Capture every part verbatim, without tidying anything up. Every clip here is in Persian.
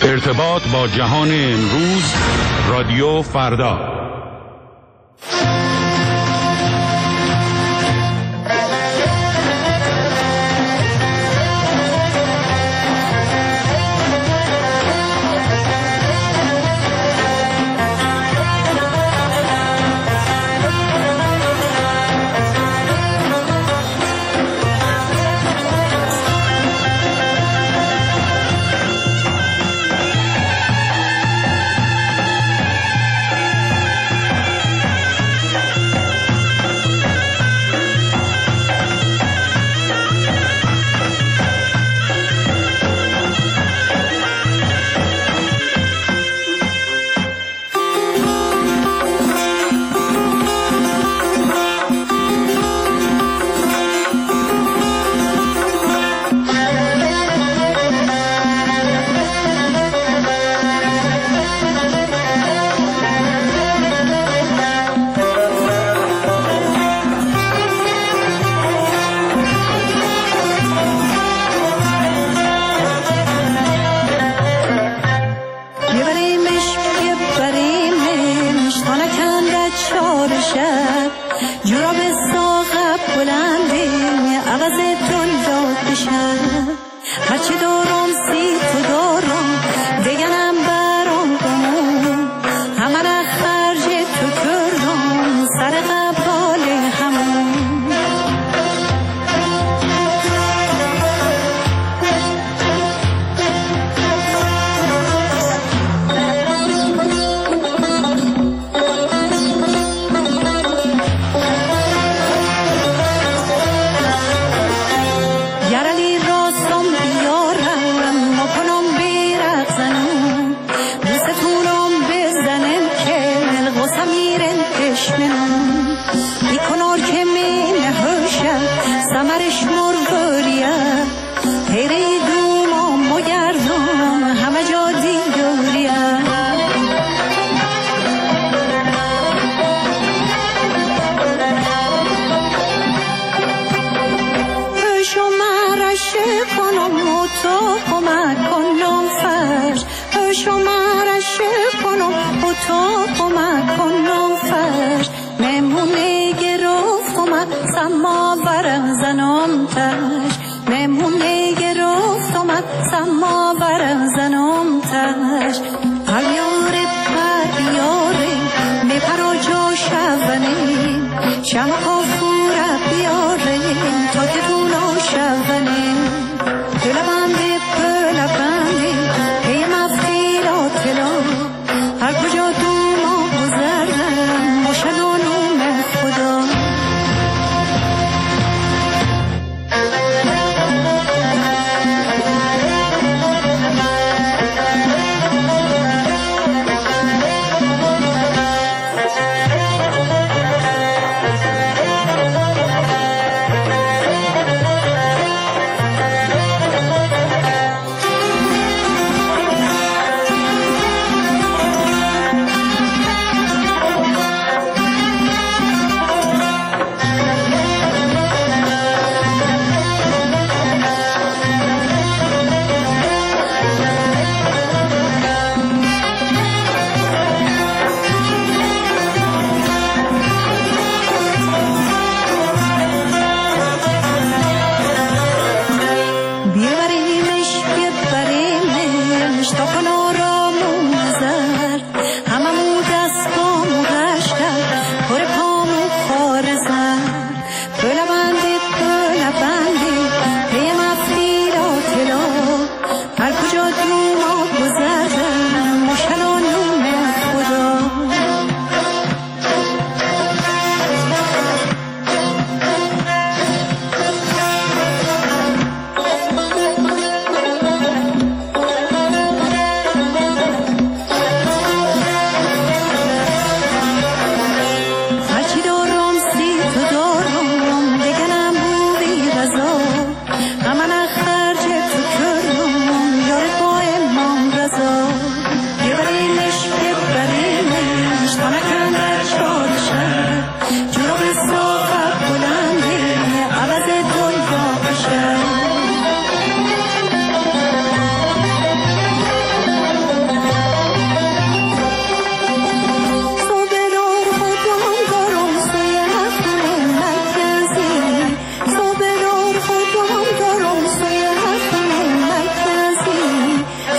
ارتباط با جهان امروز، رادیو فردا.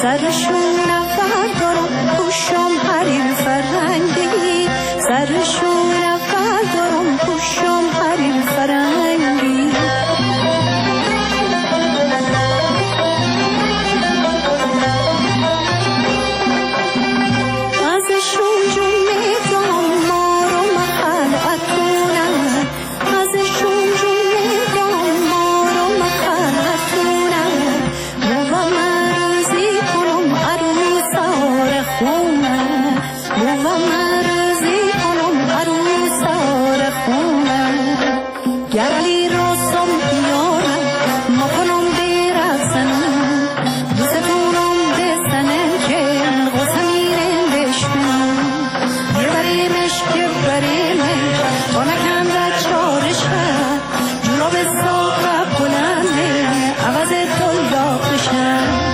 سرشون نفر دارم پوشم حریر فرنگی سرشون نفر دارم پوشم حریر فرنگی ازشون جون میدم ما رو مخلعت کنن ازشون جون میدم ما رو مخلعت کنن بابا مرزی کنم عروس آره خونن بابا مرزی کنم عروس آره خونن گرلی راستم بیارم ما کنم بیرسنم دوستونم دستنه که غصه میرم بشکنم یه بریمش که بریمش با نکنده چارش کرد جورا به ساقه بلنده عوض دل داغشم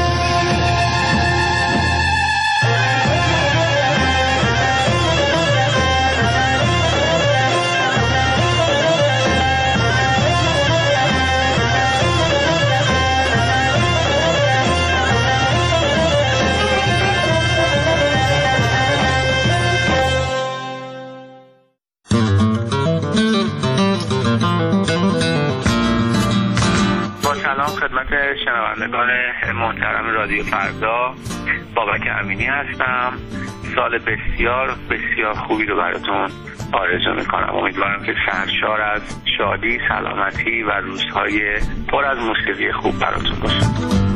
سلام خدمت شنوندگان محترم رادیو فردا، بابک امینی هستم. سال بسیار بسیار خوبی رو براتون آرزو میکنم. امیدوارم که سرشار از شادی، سلامتی و روزهای پر از موسیقی خوب براتون باشه.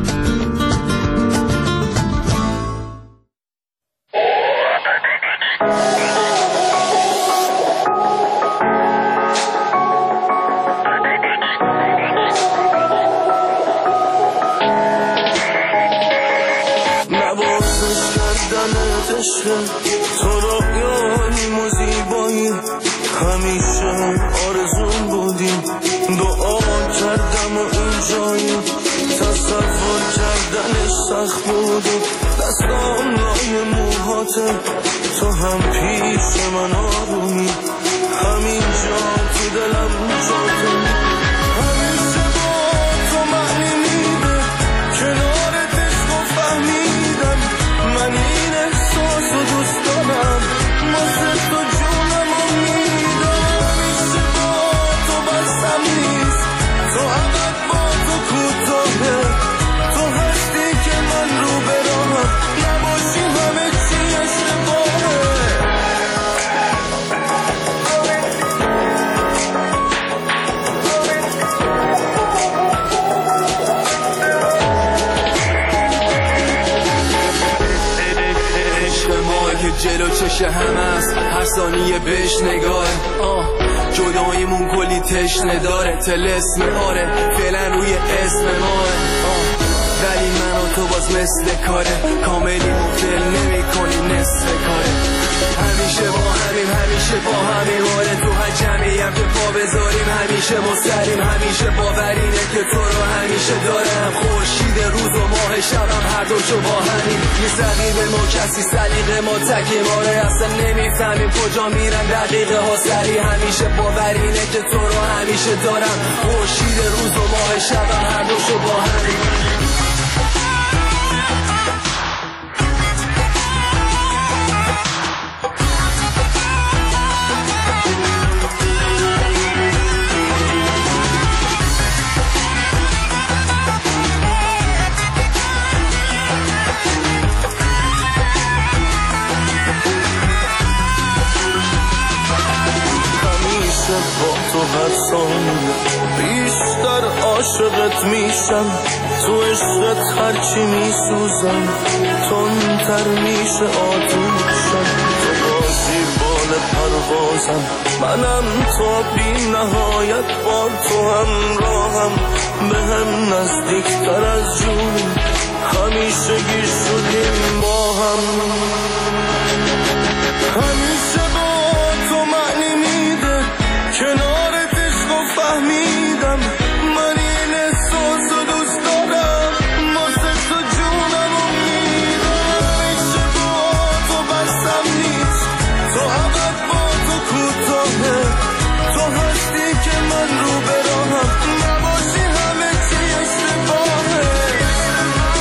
تو رویاییم و زیبایی همیشه آرزون بودیم دعا کردم و اینجایی تصور کردنش سخت بود دستان لای موهاته تو هم پیش من آرومی همینجا تو دلم جاته همیشه با تو معنی میده کنارت عشق و فهمیدم من این احساس و دوست دارم واسه تو جونم و میدم همیشه با تو بسم نیست تو عبد با تو کوتاهه تو هستی که من رو براهم نباشی همه چی اشتباهه جلو چشه هم است هر ثانیه بهش نگاه آه جداییمون کلی تشنه داره تلسم آره فعلا روی اسم ماه آه ولی من و تو باز مثل کاره کاملی مفل نمی کنی نصف کاره همیشه با همیم همیشه با همیم آره تو هر جمعیم که پا بذاریم همیشه با سریم همیشه باورینه که تو رو همیشه دارم خورشید روز و ماه شبم هر دوشو با همیم میسقیم ما کسی سلیقه ما تکیم آره اصلا نمیفهمیم کجا میرن دقیقه ها سری همیشه باورینه که تو رو همیشه دارم خورشید روز و ماه شبم هر دوشو با همیم با تو هر ثانیه بیشتر عاشقت میشم تو عشقت هرچی میسوزم تندتر میشه آتوشم تو بازی بال پروازم منم تا بی نهایت با تو همراهم به هم نزدیکتر از جونی همیشه گیر شدیم با هم همیشه با تو معنی میده کنارت عشق و فهمیدم من این احساس و دوست دارم واسه تو جونم و میدم همیشه با تو بسم نیست تو عبد با تو کوتاهه تو هستی که من رو براهم نباشی همه چی اشتباهه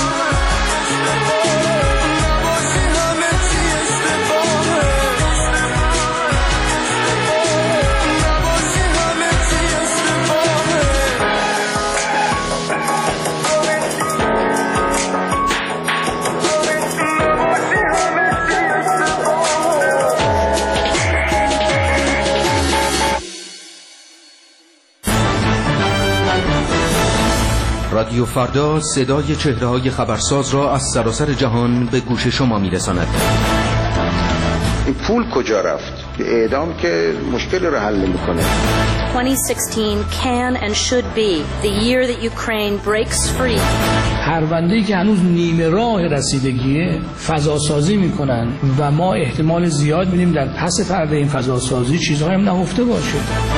رادیو فردا صدای چهره‌های خبرساز را از سراسر جهان به گوش شما می‌رساند. این پول کجا رفت؟ اعدام که مشکل رو حل نمی‌کنه. twenty sixteen can and should be the year that Ukraine breaks free. پرونده‌ای که هنوز نیمه راه رسیدگیه فضاسازی میکنن و ما احتمال زیاد میدیم در پس پرده این فضاسازی چیزهایی هم نهفته باشه.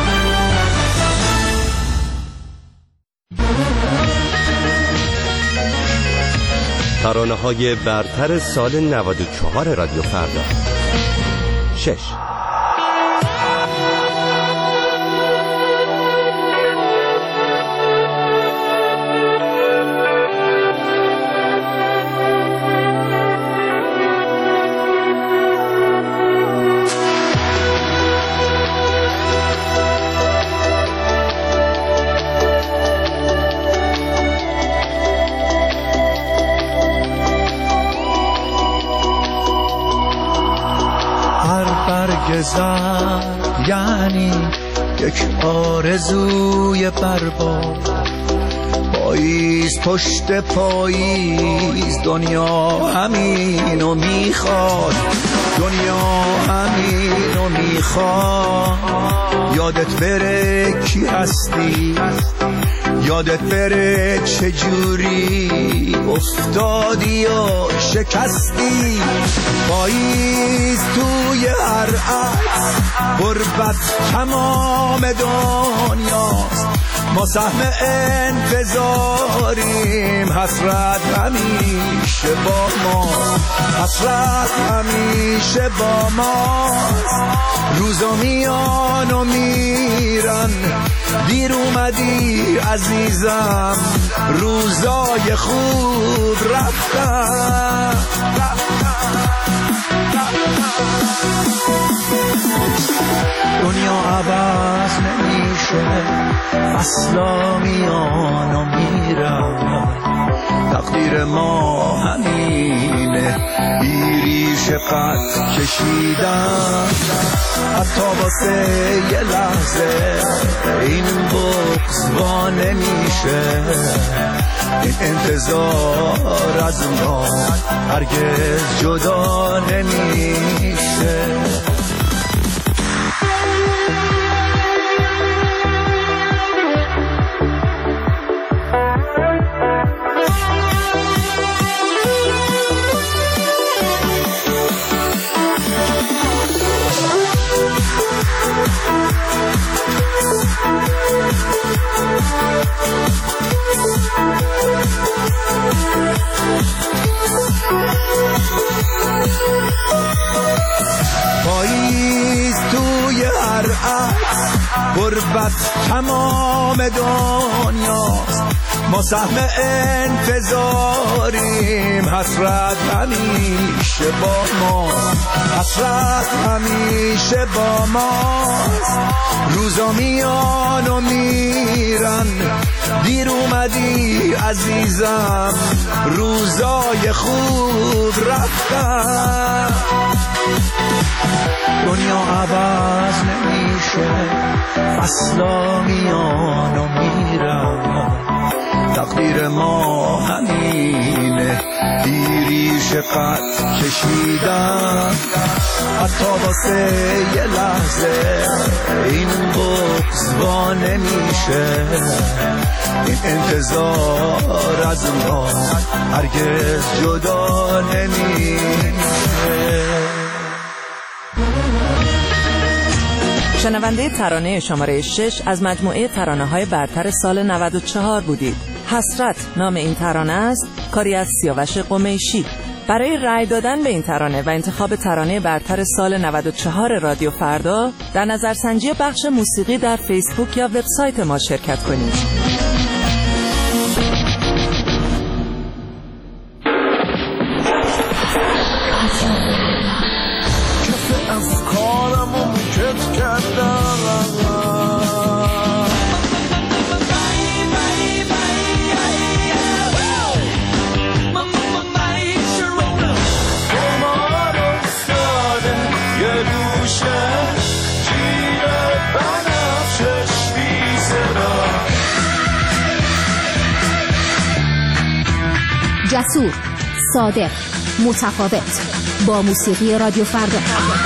ترانه‌های برتر سال نود و چهار رادیو فردا. شش. زر یعنی یک آرزوی برباد، پاییز پشت پاییز دنیا همینو میخواد، دنیا همینو میخواد. یادت بره کی هستی، یادت بره چجوری افتادی و شکستی. پاییز توی هر عکس غربت تمام دنیاست، ما سهم انتظاریم، حسرت همیشه با ما، حسرت همیشه با ما. روزا میان و میرن، دیر اومدی عزیزم، روزای خوب رفتن. دنیا عوض نمیشه، فصلا میان و میرن، تقدیر ما همینه، بیریش قد کشیدن. حتی واسه یه لحظه این بغض وا نمیشه، این انتظار از ما هرگز جدا نمیشه. پاییز توی هر عکس غربت تمام دنیاست، ما سهم انتظاریم، حسرت همیشه با ما، حسرت همیشه با ماست. روزا میان و میرن، دیر اومدی عزیزم، روزای خوب رفتن. دنیا عوض نمیشه، فصلا میان و میرن، تقدیر ما همینه، بیریش قد کشیدن. حتی واسه یه لحظه این بغض وا نمیشه، این انتظار از ما هرگز جدا نمیشه. شنونده ترانه شماره شش از مجموعه ترانه‌های برتر سال نود و چهار بودید. حسرت نام این ترانه است، کاری از سیاوش قمیشی. برای رأی دادن به این ترانه و انتخاب ترانه برتر سال نود و چهار رادیو فردا در نظرسنجی بخش موسیقی در فیسبوک یا وبسایت ما شرکت کنید. جسور، صادق، متفاوت، با موسیقی رادیو فردا.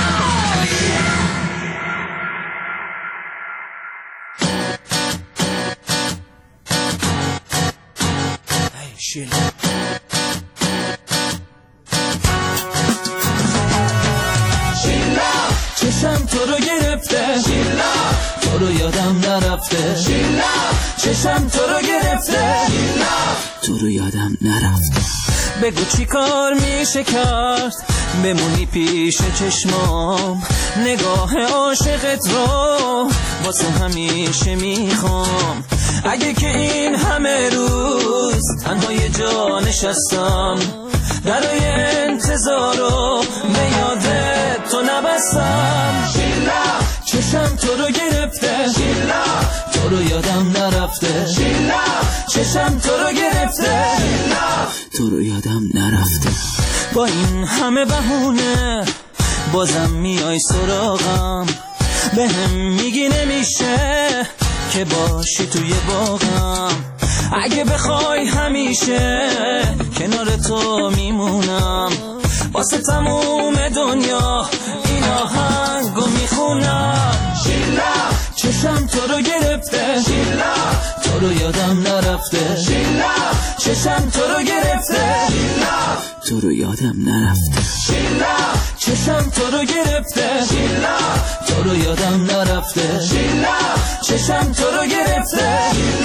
چشم تو رو گرفته، تو رو یادم نرفته. چشم تو رو گرفته، تو رو یادم نرفته. بگو چی کار میشه کرد بمونی پیش چشمام، نگاه عاشقت رو واسه همیشه میخوام. اگه که این همه روز تنها یه جا نشستم، درای انتظار رو به یادت تو نبستم. چشم تو رو گرفته، تو رو یادم نرفته. چشم تو رو گرفته، تو رو یادم نرفته. با این همه بهونه بازم میای سراغم، به هم میگی نمیشه که باشی توی باغم. اگه بخوای همیشه کنار تو میمونم، واسه تموم دنیا این آهنگو میخونم. چشم تو رو گرفته، تو رو یادم نرفته. چشم تو رو گرفته، تو رو یادم نرفته. چشم تو رو گرفته، تو رو یادم نرفته. چشم تو رو گرفته.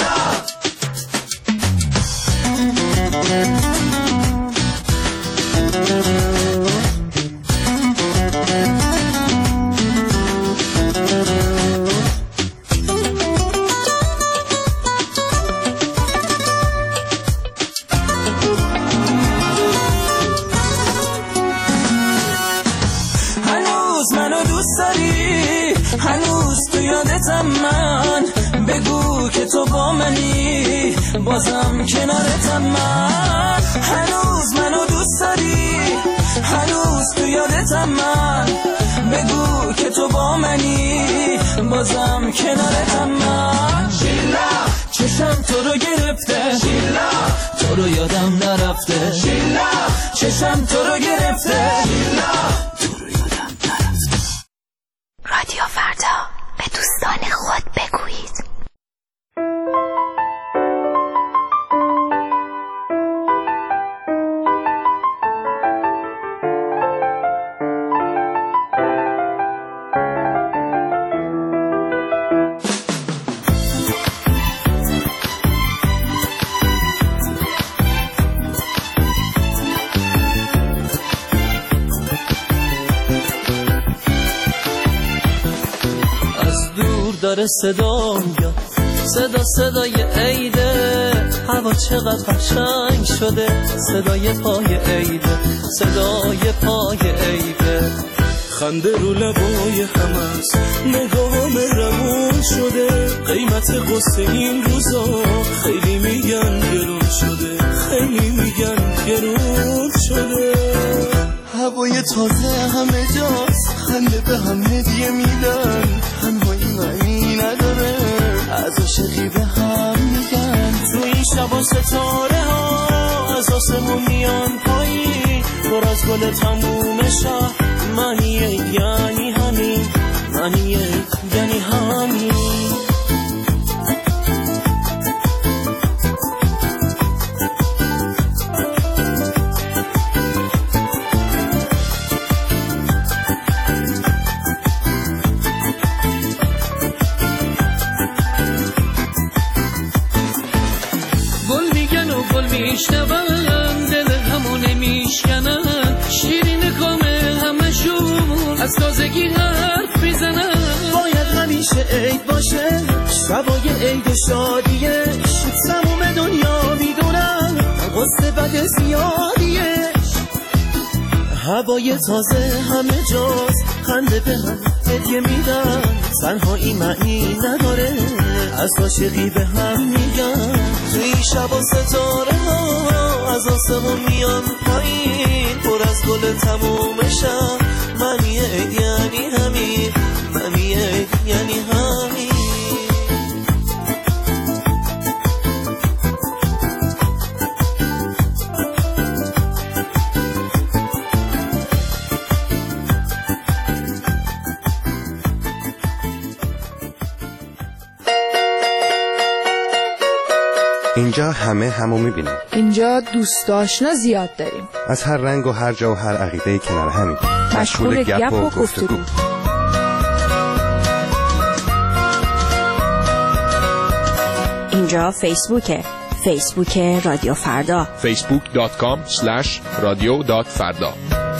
هنوز منو دوست داری، هنوز تو یادتم من. بگو که تو با منی، بازم کنارتم من. هنوز منو دوست داری، هنوز تو یادتم من. بگو که تو با منی، بازم کنارتم من. چشم تو رو گرفته، تو رو یادم نرفته. چشم تو رو گرفته، تو رو یادم نرفته. رادیو فردا، به دوستان خود بگویید. داره صدا میاد، صدا صدای عیده. هوا چقدر قشنگ شده، صدای پای عیده، صدای پای عیده. خنده رو لبای همست، نگاه مهربون شده. قیمت قصه این روزا خیلی میگن گرون شده، خیلی میگن گرون شده. هوای تازه همه جاست، خنده به هم هدیه میدن. تنهایی معنی نداره، از عاشقی به هم میگن. تو این شبا ستاره ها از آسمون میان پایین، پر از گل تموم شهر. معنی یعنی همین، معنی یعنی همین. میشنون دل همو نمیشکنن، شیرین کامه همشون از تازگی حرف میزنن. باید همیشه عید باشه، شبای عید شادیش. تموم دنیا میدونن قصد بد زیادیش. هوای تازه همه جاست، خنده به هم هدیه میدن. تنهایی معنی نداره، از عاشقی به هم میگن. توی شب و ستاره ها از آسمون میان پایین، پر از گل تموم شب. معنی عید یعنی همین، معنی عید یعنی همین. همه همو میبینیم. اینجا دوست آشنا زیاد داریم، از هر رنگ و هر جا و هر عقیده کنار همین، مشغول گپ و گفتگو. اینجا فیسبوکه، فیسبوک رادیو فردا، فیسبوک دات کام اسلش رادیو دات فردا.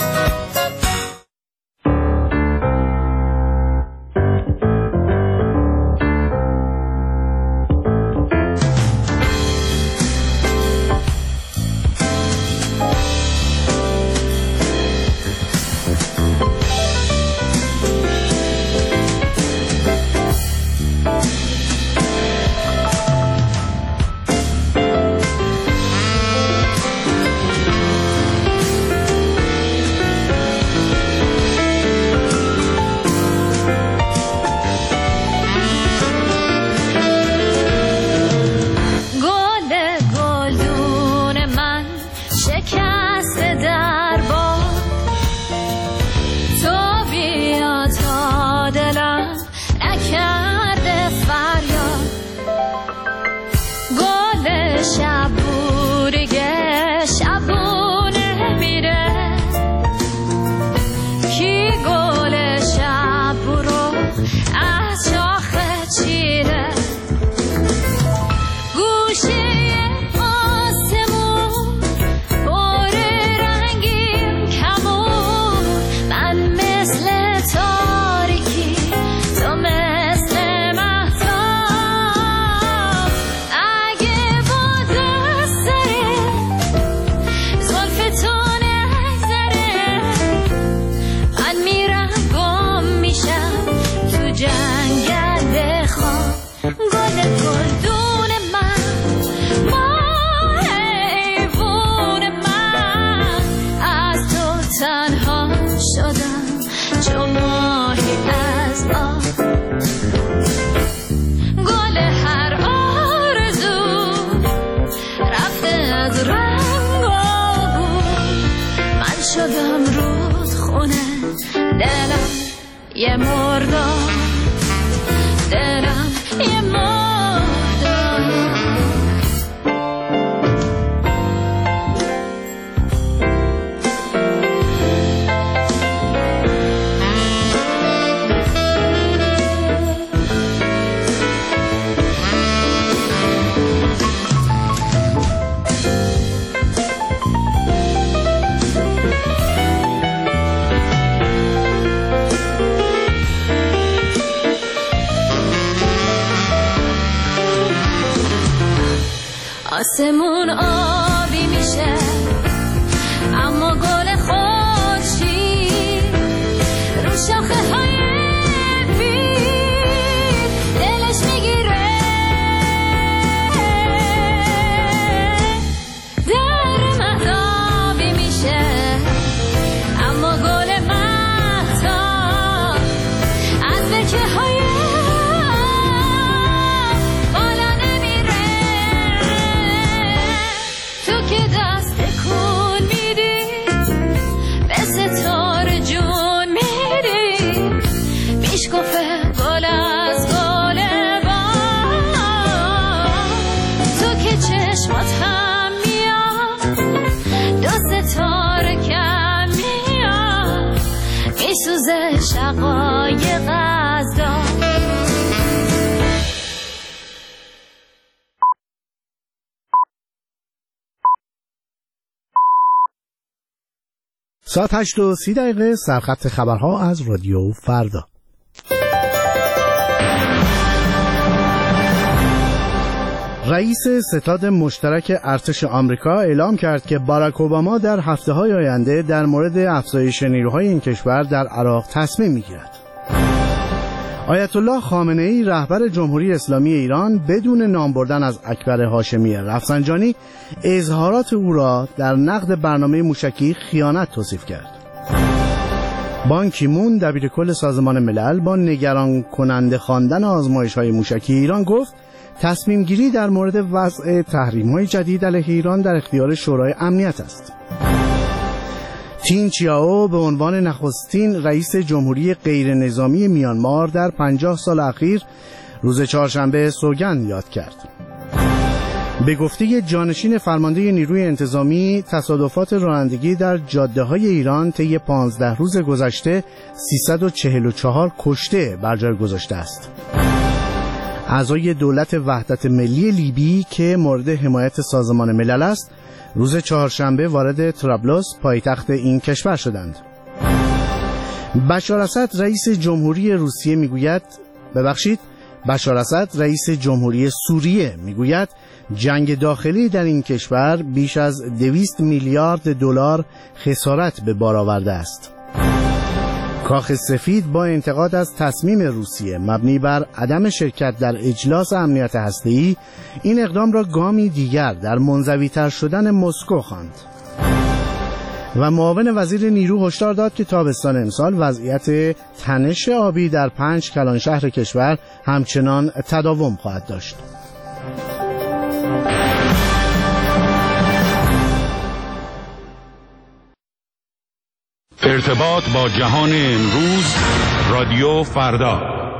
یه مردم دلم یه مردم. آسمون آبی میشه اما گل خوشی رو شاخه های بید دلش میگیره. در مهتابی میشه اما گل مهتاب از بکه های شقایق غزا. ساعت هشت و سی دقیقه سرخط خبرها از رادیو فردا. رئیس ستاد مشترک ارتش آمریکا اعلام کرد که باراک اوباما در هفته‌های آینده در مورد افزایش نیروهای این کشور در عراق تصمیم می‌گیرد. آیت الله خامنه‌ای رهبر جمهوری اسلامی ایران بدون نام بردن از اکبر هاشمی رفسنجانی اظهارات او را در نقد برنامه موشکی خیانت توصیف کرد. بان کی مون دبیرکل سازمان ملل با نگران کننده خواندن آزمایش‌های موشکی ایران گفت تصمیم گیری در مورد وضع تحریم‌های جدید علیه ایران در اختیار شورای امنیت است. تین چیائو به عنوان نخستین رئیس جمهوری غیر نظامی میانمار در پنجاه سال اخیر روز چهارشنبه سوگند یاد کرد. به گفته جانشین فرمانده نیروی انتظامی، تصادفات رانندگی در جاده‌های ایران طی پانزده روز گذشته سیصد و چهل و چهار کشته بر جای گذاشته است. اعضای دولت وحدت ملی لیبی که مورد حمایت سازمان ملل است، روز چهارشنبه وارد طرابلس پایتخت این کشور شدند. بشار اسد رئیس جمهوری روسیه میگوید ببخشید بشار اسد رئیس جمهوری سوریه میگوید جنگ داخلی در این کشور بیش از دویست میلیارد دلار خسارت به بار آورده است. کاخ سفید با انتقاد از تصمیم روسیه مبنی بر عدم شرکت در اجلاس امنیت هسته‌ای این اقدام را گامی دیگر در منزوی‌تر شدن مسکو خواند. و معاون وزیر نیرو هشدار داد که تابستان امسال وضعیت تنش آبی در پنج کلان شهر کشور همچنان تداوم خواهد داشت. ارتباط با جهان امروز، رادیو فردا.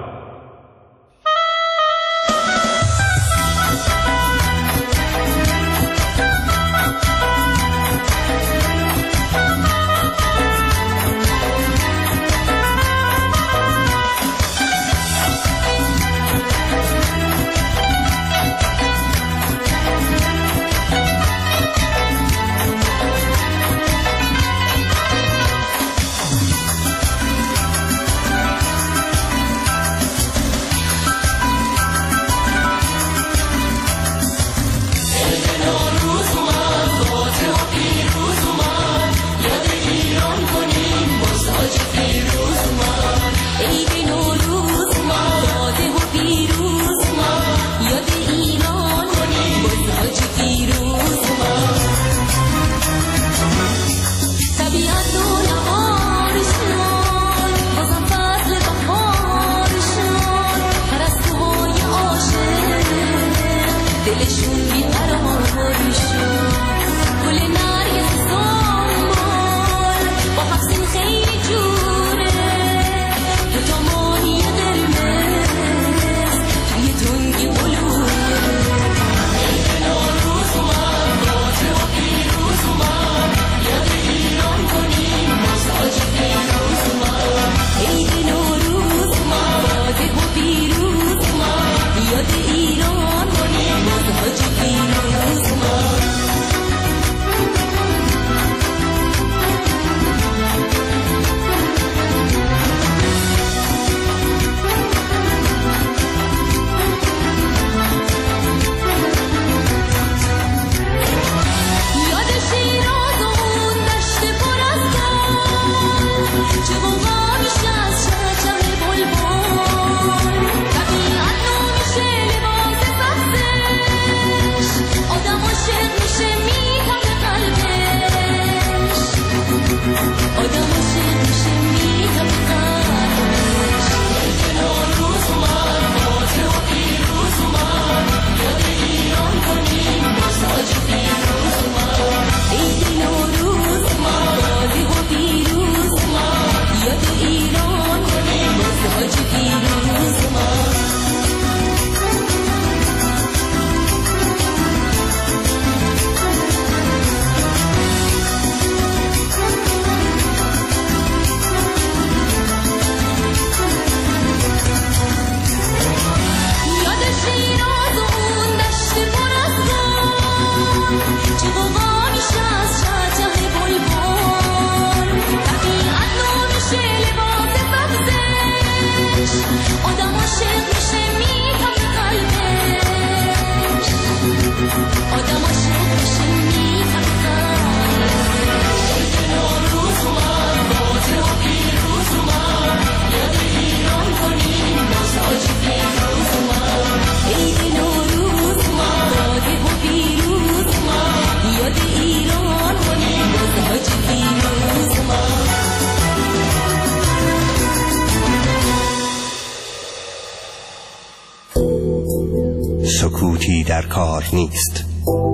سکوتی در کار نیست.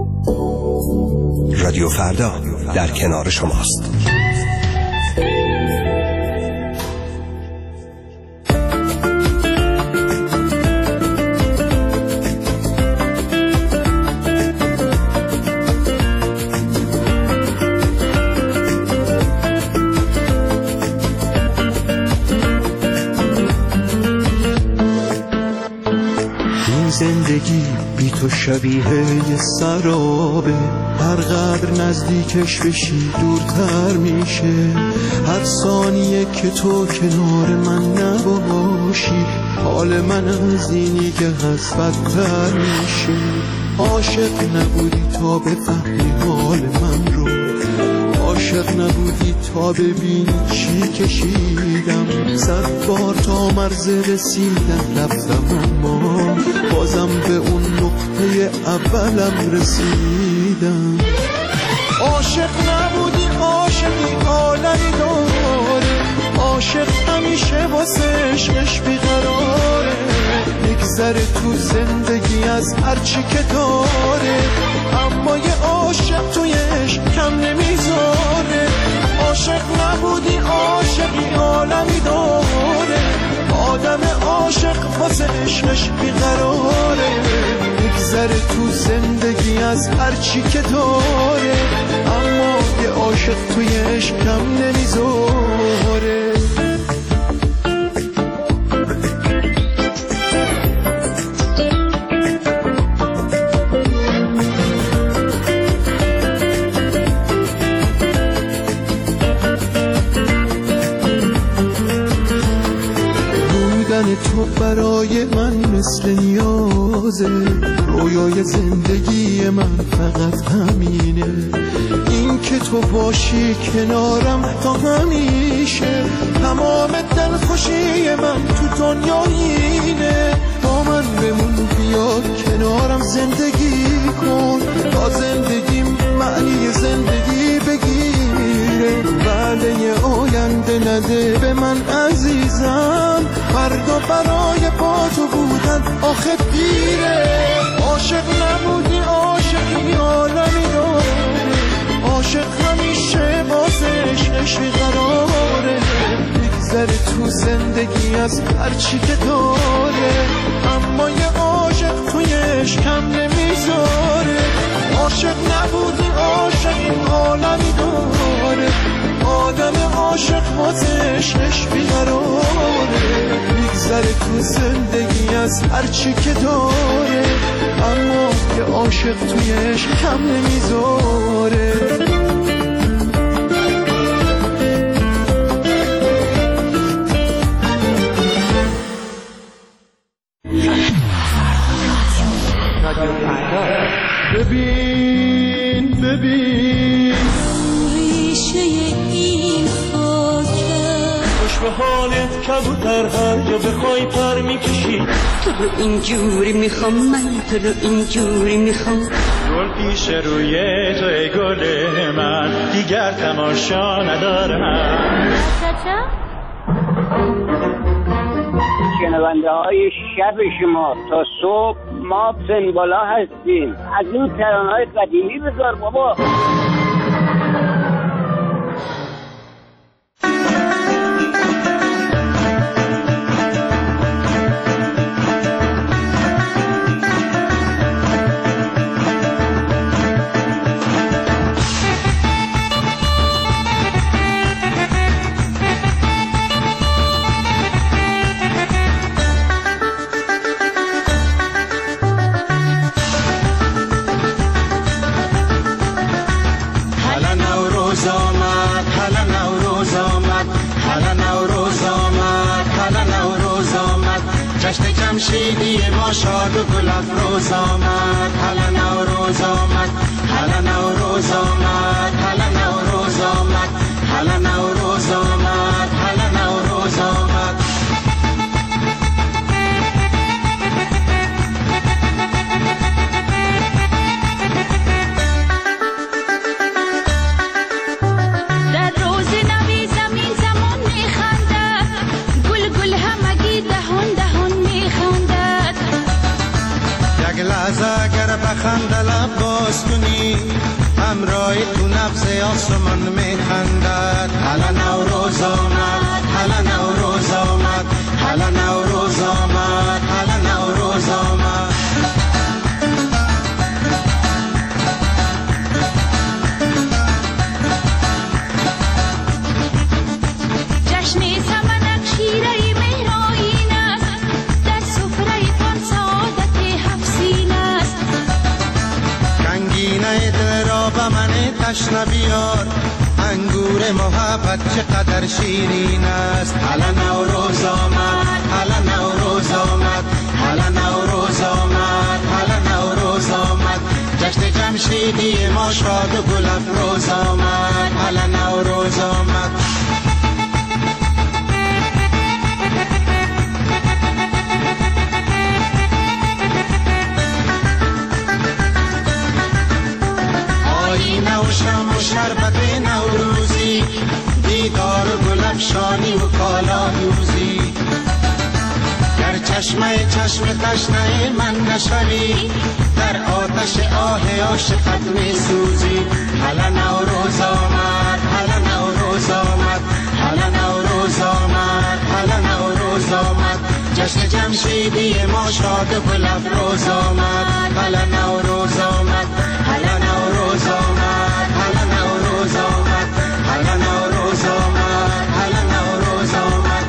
رادیو فردا در کنار شماست. تو شبیه یه سرابه، هر قدر نزدیکش بشی دورتر میشه. هر ثانیه که تو کنار من نباشی حال من از اینی که هست بدتر میشه. عاشق نبودی تا بفهمی حال من رو، عاشق نبودی تا ببینی چی کشیدم. صد بار تا مرز رسیدم رفتم اما بازم به اون نقطه اولم رسیدم. عاشق نبودی عاشقی عالمی داره، عاشق همیشه واسه عشقش بیقراره. میگذره تو زندگی از هرچی که داره، اما یه عاشق توی عشق کم نمیذاره. عاشق نبودی عاشقی عالمی داره، آدم عاشق واسه عشقش بیقراره. میگذره تو زندگی از هرچی که داره، اما یه عاشق توی عشق کم نمیذاره. تو برای من مثل نیازه، رویای زندگی من فقط همینه. این که تو باشی کنارم تا همیشه، تمام دلخوشی من تو دنیا اینه. با من بمون بیا کنارم زندگی کن، تا زندگیم معنی زندگی بگیره. وعده آینده نده به من عزیزم، فردا برای با تو بودن آخه دیره. عاشق نبودی عاشقی عالمی داره، عاشق همیشه واسه عشقش بیقراره. میگذره تو زندگی از هرچی که داره، اما یه عاشق توی عشق کم نمیذاره. عاشق نبودی عاشقی عالمی داره، آدم عاشق واسه عشقش بیقراره. میگذره تو زندگی از هرچی که داره، اما یه عاشق توی عشق کم نمیذاره. ببین ببین ریشه این خاکه، خوش به حالت کبوتر هر جا بخوای پر میکشی. تو رو اینجوری میخوام من، تو رو اینجوری میخوام. گل پیش روی تو ای گل من، دیگر تماشا ندارم. شنونده های شب شما تا صبح ما پسن بالا هستیم. از این ترانه های قدیمی بذار بابا. جمشیدی ما شاد و گل افروز آمد. هلا نوروز آمد، هلا نوروز آمد، هلا نوروز آمد، هلا نوروز آمد، هلا نوروز آمد. در روز نوی زمین زمان میخندد، گل گل همگی دهان دهان میخندد. یک لحظه اگر بخنده لب باز کنی، همراه تو نفس آسمان میخندد. هلا نوروز آمد، هلا نوروز آمد، هلا نوروز آمد، هلا نوروز آمد. جشن سمنک شیره مهرآیین است، در سفره تان سعادت هفت سین است. تشنه بیار انگور محبت چقدر شیرین است. حالا نوروز آمد، حالا نوروز آمد، حالا نوروز آمد، حالا نوروز آمد. جشن جمشیدی ما شاد و گل افروز آمد. حالا نوروز آمد. آینه و شم و شربت نوروزی، دیدار و گل افشانی و کالا دوزی. در چشمه چشم تشنه من نشوی، در آتش آه عاشقت می سوزی. حالا نوروز آمد، حالا نوروز آمد، حالا نوروز آمد، حالا نوروز آمد. جشن جمشیدی ما شاد و گل افروز آمد. حالا نوروز آمد، حالا نوروز آمد، حالا نوروز آمد، حالا نوروز آمد، حالا نوروز آمد.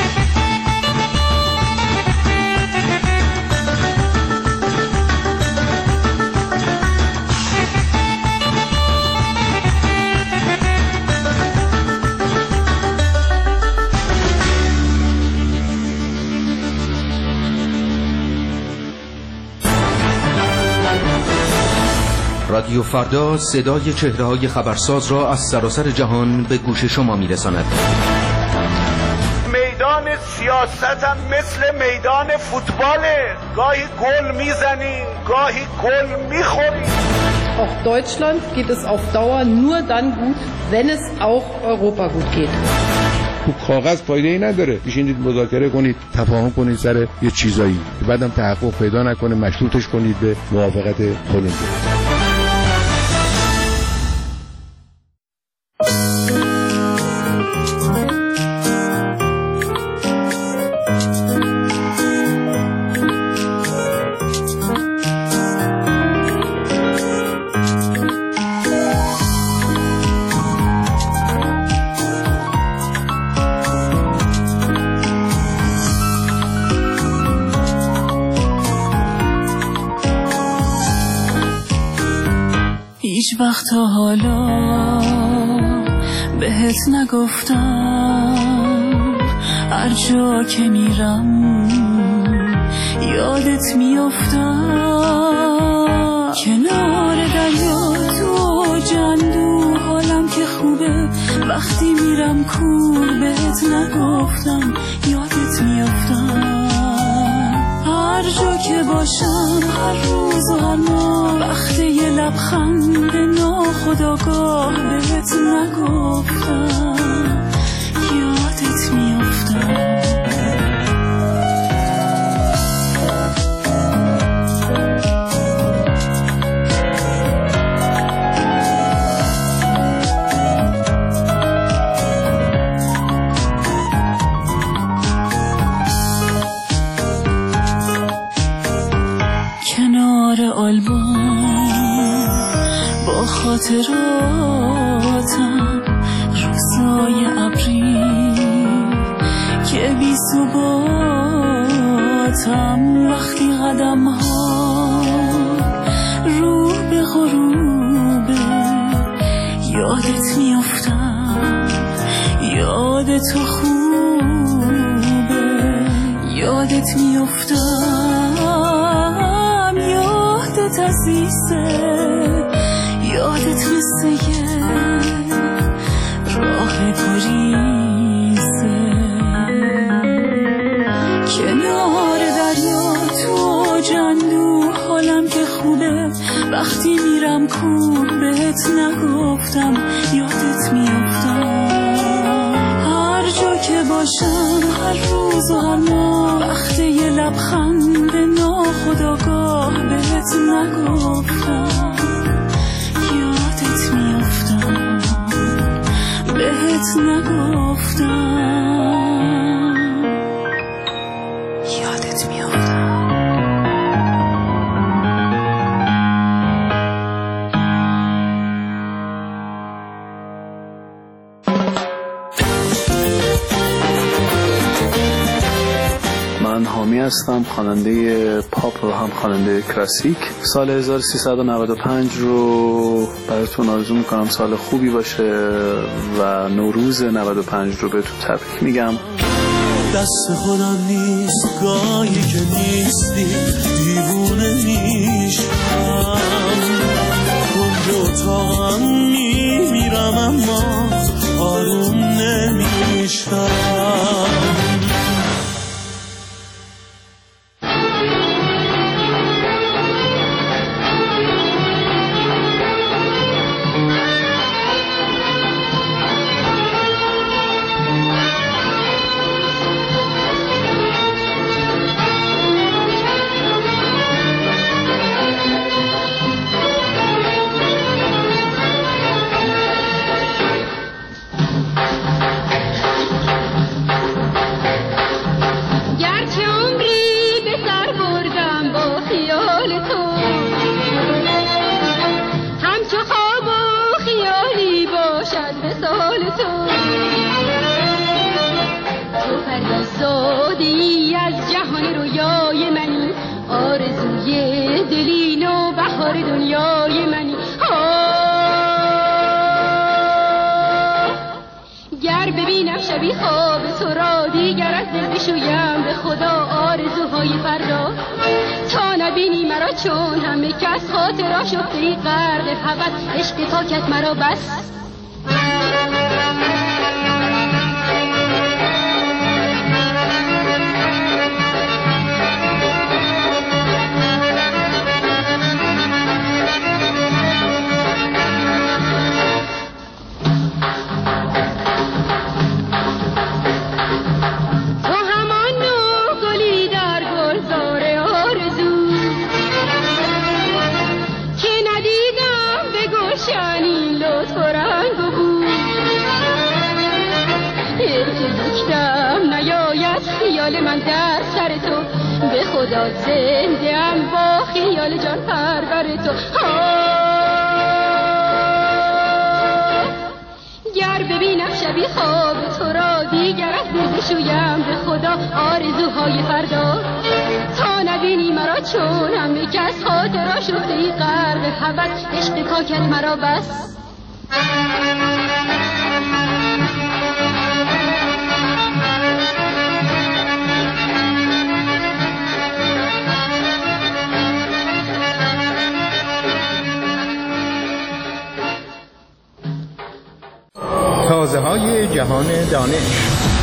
رادیو فردا صدای چهره‌های خبرساز را از سراسر جهان به گوش شما میرساند. میدان سیاست هم مثل میدان فوتباله، گاهی گل میزنیم گاهی گل میخوریم. Auch Deutschland geht es auf Dauer nur dann gut, wenn es auch Europa gut geht. تو کاغذ فایده ای نداره، بشینید مذاکره کنید، تفاهم کنید سر یه چیزایی که بعدم تحقق پیدا نکنه، مشروطش کنید به موافقت خودتون. هیچ وقت تا حالا بهت نگفتم، هر جا که میرم یادت میافتم. کنار دریا تو جندو حالم که خوبه، وقتی میرم کور بهت نگفتم یادت میافتم. هر جا که باشم هر روز و هر ماه، وقتی یه لبخند ناخودآگاه بهت نگفتم یادت میافتم. آلبوم با خاطراتم، روزای ابری که بی ثباتم، وقتی قدم ها رو به غروبه یادت میافتم. یاد تو خوبه یادت میافتم. یادت عزیزه یادت مثل یه راه گریزه. کنار دریا تو جندو حالم که خوبه، وقتی میرم کور بهت نگفتم یادت میافتم. هر جا که باشم هر روز و هر ماه، وقتی یه لبخند ناخودآگاه بهت نگفتم یادت میافتم. بهت نگفتم یادت میافتم. من حامی هستم، خواننده پاپ و هم خواننده کلاسیک. سال هزار و سیصد و نود و پنج رو براتون آرزو میکنم سال خوبی باشه و نوروز نود و پنج رو بهتون تبریک میگم. دست خودم نیست گاهی که نیستی، دیوونه میشم، کل اتاقم میمیرم اما آروم نمیشم. چون همه کس خاطرها شفته غرق هوس، عشق پاکت مرا بس. خدا زنده ام با خیال جان پرور تو. گر ببینم شبی خواب تو را دیگر از دل بشویم به خدا آرزوهای فردا. تا نبینی مرا چون همه کس خاطرها شفته غرق هوس، عشق پاکت مرا بس. تازه های جهان دانش.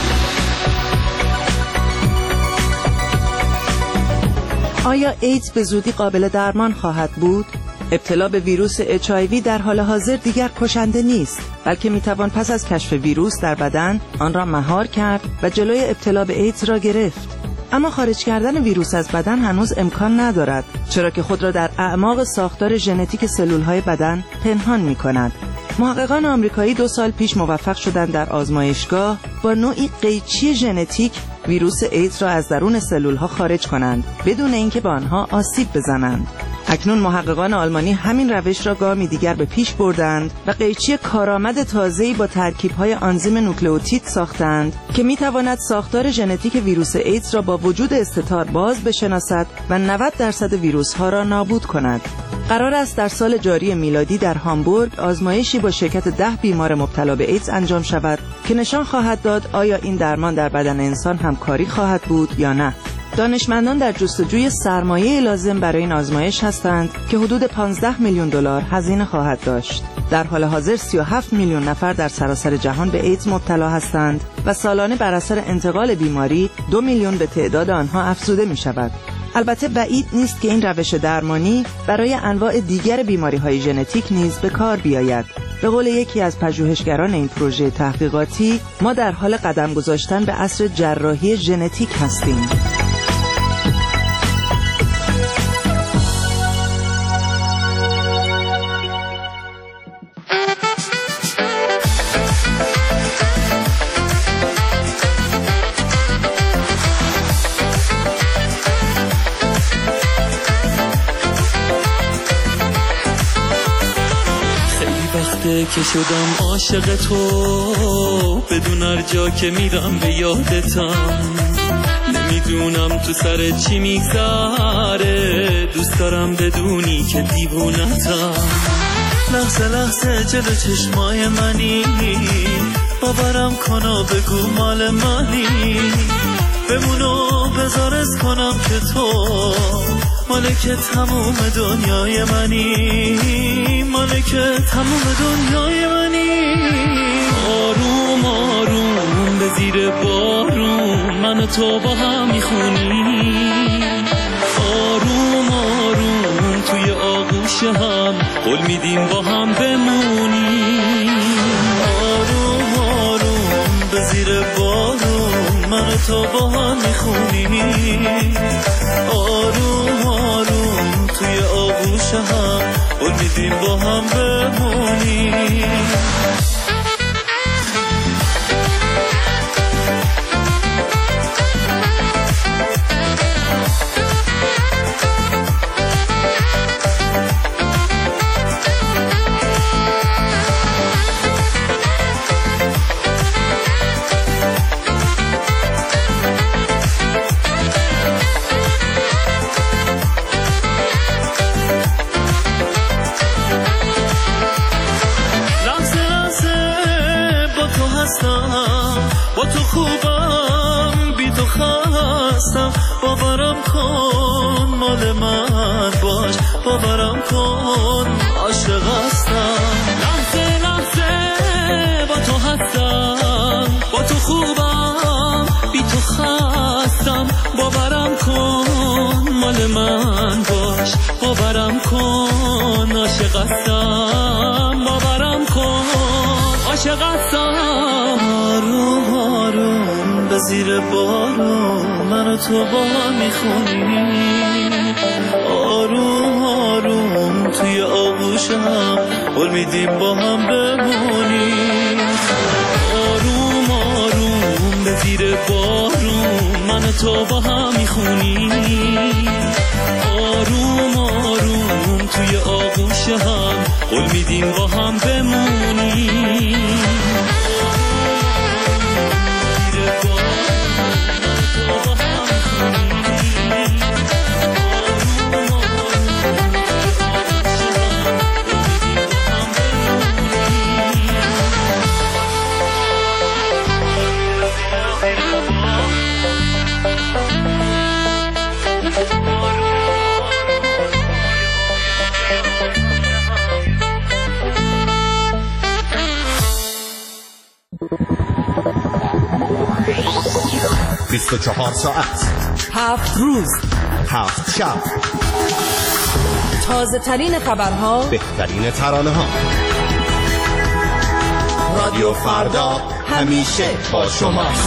آیا ایدز به زودی قابل درمان خواهد بود؟ ابتلا به ویروس اچ آی وی در حال حاضر دیگر کشنده نیست، بلکه میتوان پس از کشف ویروس در بدن آن را مهار کرد و جلوی ابتلا به ایدز را گرفت. اما خارج کردن ویروس از بدن هنوز امکان ندارد، چرا که خود را در اعماق ساختار ژنتیک سلول‌های بدن پنهان می‌کند. محققان آمریکایی دو سال پیش موفق شدند در آزمایشگاه با نوعی قیچی ژنتیک ویروس ایدز را از درون سلول‌ها خارج کنند بدون اینکه به آنها آسیب بزنند. اکنون محققان آلمانی همین روش را گامی دیگر به پیش بردند و قیچی کارآمد تازه‌ای با ترکیب‌های آنزیم نوکلئوتید ساختند که می‌تواند ساختار ژنتیک ویروس ایدز را با وجود استتار باز بشناسد و نود درصد ویروس‌ها را نابود کند. قرار است در سال جاری میلادی در هامبورگ آزمایشی با شرکت ده بیمار مبتلا به ایدز انجام شود که نشان خواهد داد آیا این درمان در بدن انسان هم کاری خواهد بود یا نه. دانشمندان در جستجوی سرمایه لازم برای این آزمایش هستند که حدود پانزده میلیون دلار هزینه خواهد داشت. در حال حاضر سی و هفت میلیون نفر در سراسر جهان به ایدز مبتلا هستند و سالانه بر اثر انتقال بیماری دو میلیون به تعداد آنها افزوده می شود. البته بعید نیست که این روش درمانی برای انواع دیگر بیماری‌های ژنتیک نیز به کار بیاید. به قول یکی از پژوهشگران این پروژه تحقیقاتی، ما در حال قدم گذاشتن به عصر جراحی ژنتیک هستیم. که شدم عاشق تو، بدون هر جا که میرم به یادتم. نمیدونم تو سر چی میگذره، دوست دارم بدونی که دیوونتم. لحظه لحظه جلو چشمای منی، باورم کنا بگو مال منی. بمونو بذارت کنم که تو مالک تموم دنیای منی، مالک تموم دنیای منی. آروم آروم به زیر بارون من و تو با هم میخونی، آروم آروم توی آغوش هم قول میدیم با هم بمونی. آروم آروم به زیر بارون من و تو با هم میخونی، آروم آروم توی آغوش هم قول میدیم با هم بمونی. با تو خوبم بی تو خستم، باورم کن مال من باش، باورم کن عاشق هستم. لحظه لحظه با تو هستم، با تو خوبم بی تو خستم، باورم کن مال من باش، باورم کن عاشق هستم، باورم کن عاشق هستم. آروم آروم به زیر بارون من و تو با هم میخونی، آروم آروم توی آغوش هم قول میدیم با هم بمونی. آروم آروم به زیر بارون من و تو با هم میخونی، آروم آروم توی آغوش هم قول میدیم با هم بمونی. بیست و چهار ساعت، هفت روز، هفت شب، تازه ترین خبرها، بهترین ترانه ها. رادیو فردا همیشه با شماست.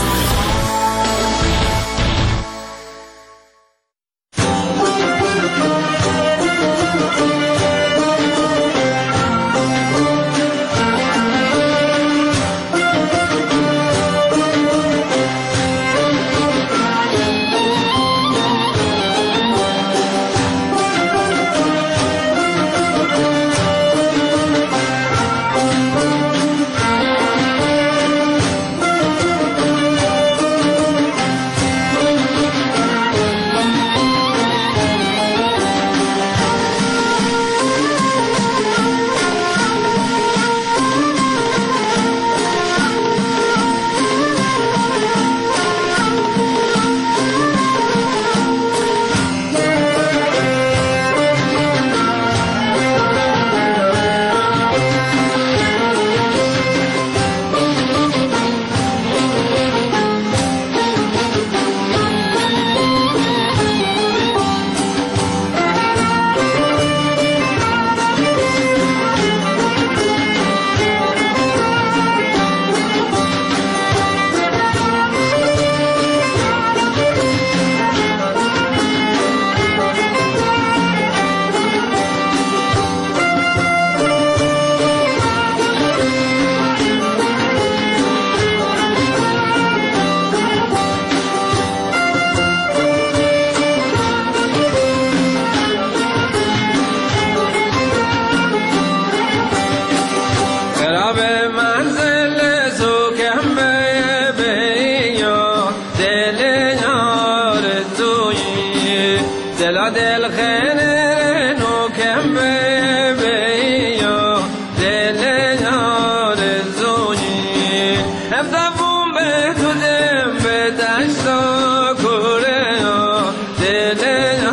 رفتم به تو دم به دشت و کوره دل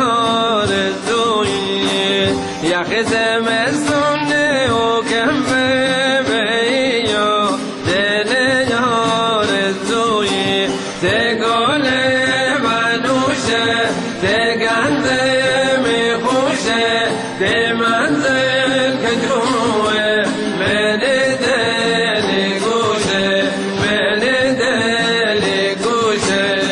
آرزویی یخ زمستونه و کمه بیا دل آرزویی ده گل منوشه ده گنده میخوشه ده منزل که جوه من دل گوشه من دل گوشه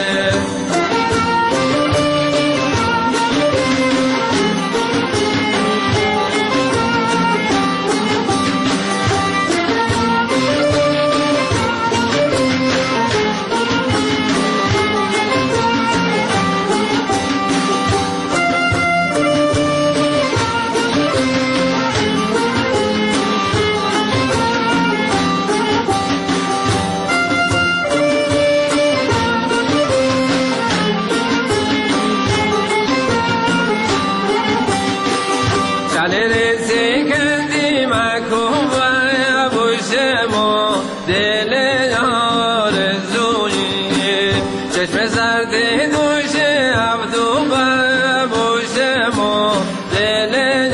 چشم زرد دوشه عبدو ببوشه ما دل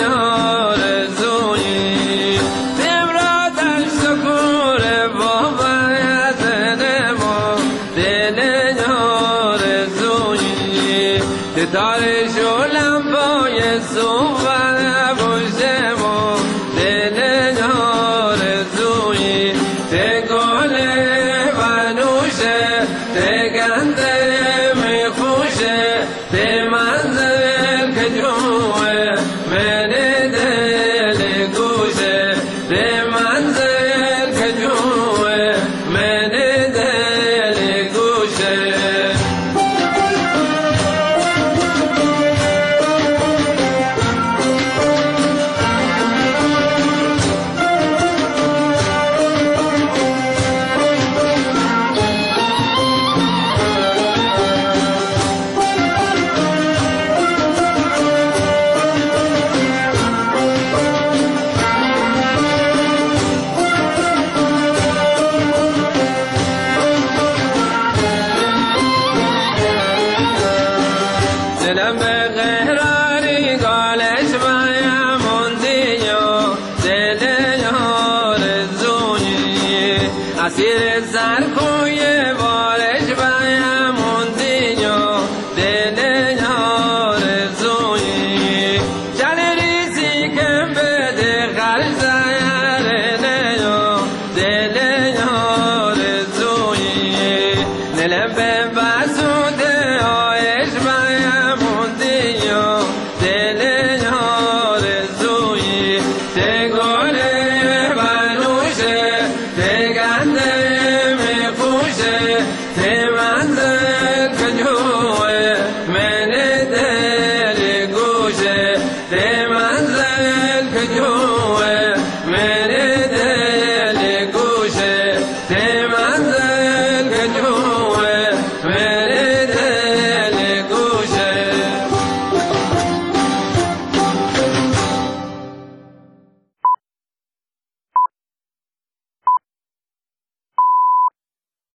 آرزویی دمرا دشت و کوره بابا دل ما دل آرزویی تتارش و لمبای صوب ببوشه ما دل آرزویی ده گل بنوشه ده گنده